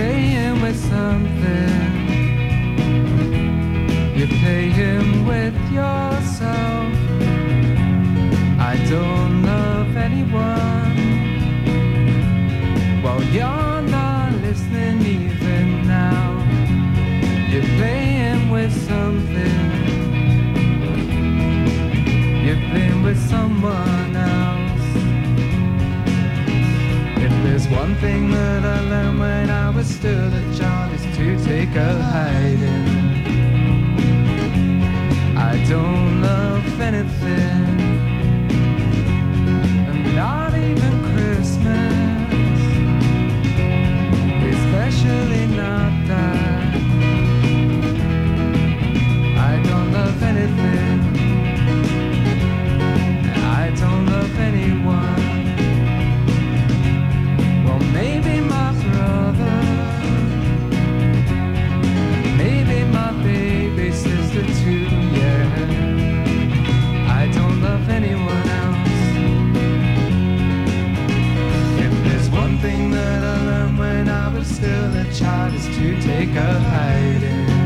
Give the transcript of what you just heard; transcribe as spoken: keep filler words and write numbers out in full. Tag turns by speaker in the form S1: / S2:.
S1: playing with something. You're playing with yourself. I don't love anyone. Well, you're not listening even now. You're playing with something. You're playing with someone else. If there's one thing that I learned when I was still a child, is to take a hiding. I don't love anything, and not even Christmas, especially not that. I don't love anything, I don't love anyone. Well, maybe my brother, maybe my baby sister too, yeah. I don't love anyone else. If there's one thing that I learned when I was still a child, is to take a hiding.